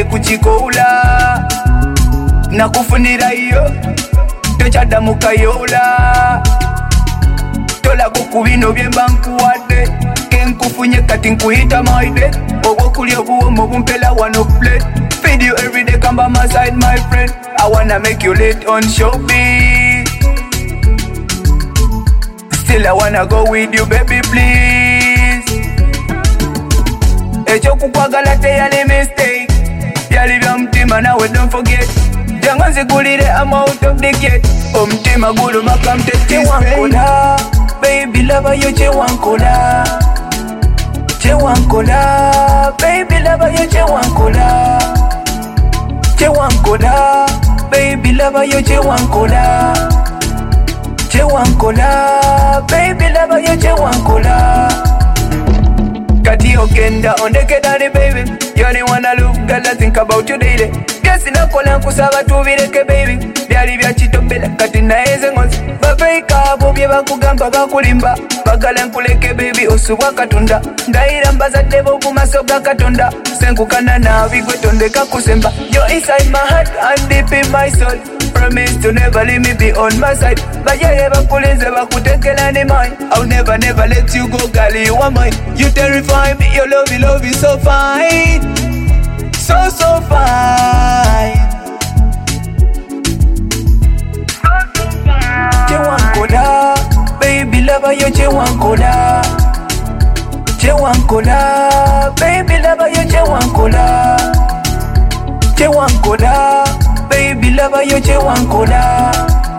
kuchikoula nakufunira iyo tochadda mukayola tola kukubino byemba nkuwadde kenkufunye kati nkuyita maide obwokulya obuwomo bumpela wano plate feed you every day come by my side my friend I wanna make you late on showbiz still I wanna go with you baby please echo kukwagala teyali mistake byali bya mutima nawe don't forget jango nzigulire I'm out of the gate omutima guluma kamtete wankola baby lava yo chewankola chewankola baby lava yo chewankola chewankola baby lava yo chewankola chewankola baby lava yo chewankola kati ogenda ondekedali baby you only wanna look girl I think about you daily Gesi nakola nkusaba tubireke baby byali bya kitobela kati naeze ngozi bafeika abo bye bakugamba bakulimba bagala nkuleke baby osubwa katonda ndayira mbazadde bo ku maso ga katonda senkukana nabi gwe tondeka kusemba you're inside my heart and deep in my soul promise to never leave me be on my side bayele bakulinze bakutekela ne mine I'll never let you go girl you are mine you terrify me your love is so fine so fine chewankola baby lava yo chewankola chewankola baby lava yo chewankola chewankola baby lava yo chewankola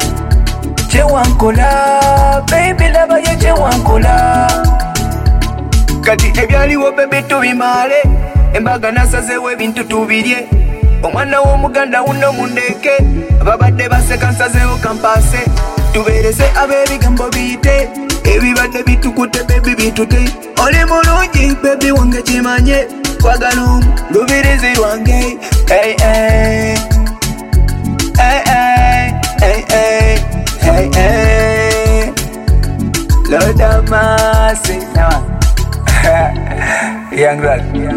chewankola baby lava yo chewankola kati ebyaliwo baby tubimale embaga nasazewo ebintu tubirye omwana w'omuganda wuno mundeke ababadde baseka nsazewo kampase tubeerese ab'ebigambo biyite ebibadde bitukute bebi bitute oli mulungi bebi wange kimanye kwagala lubirizi lwange hey, hey. Hey, hey. Hey, hey. Hey, hey. Lord have mercy. Young lad.